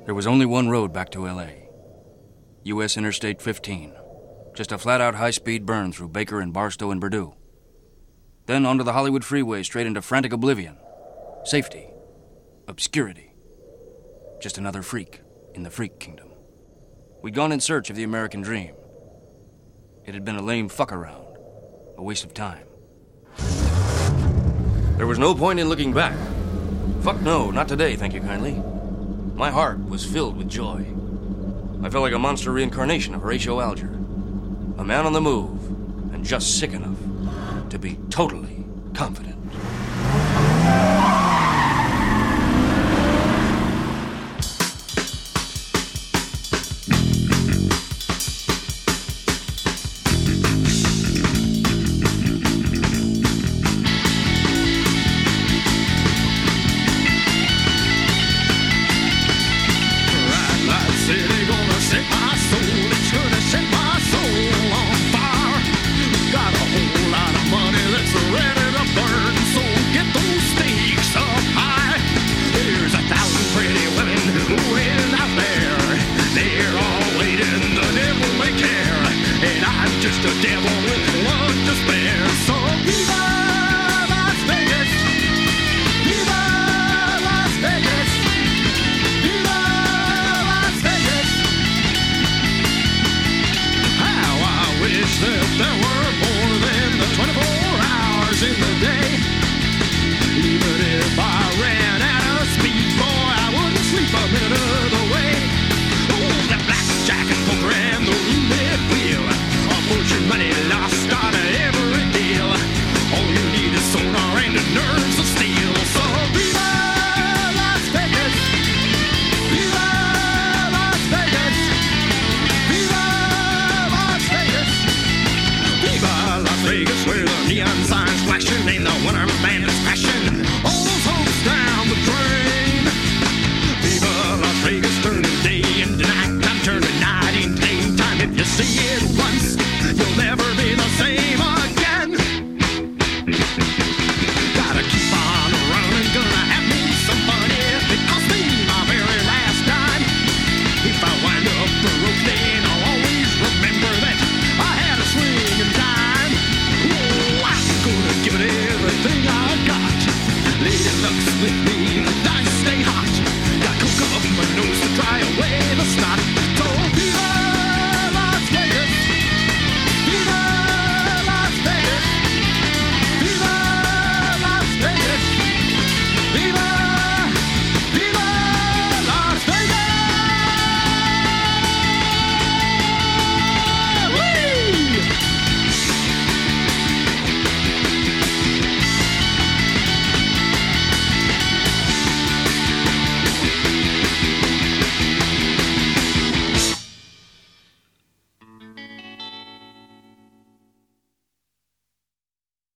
There was only one road back to L.A. U.S. Interstate 15. Just a flat-out high-speed burn through Baker and Barstow and Purdue. Then onto the Hollywood freeway straight into frantic oblivion. Safety. Obscurity. Just another freak in the freak kingdom. We'd gone in search of the American dream. It had been a lame fuck-around. A waste of time. There was no point in looking back. Fuck no, not today, thank you kindly. My heart was filled with joy. I felt like a monster reincarnation of Horatio Alger. A man on the move, and just sick enough to be totally confident.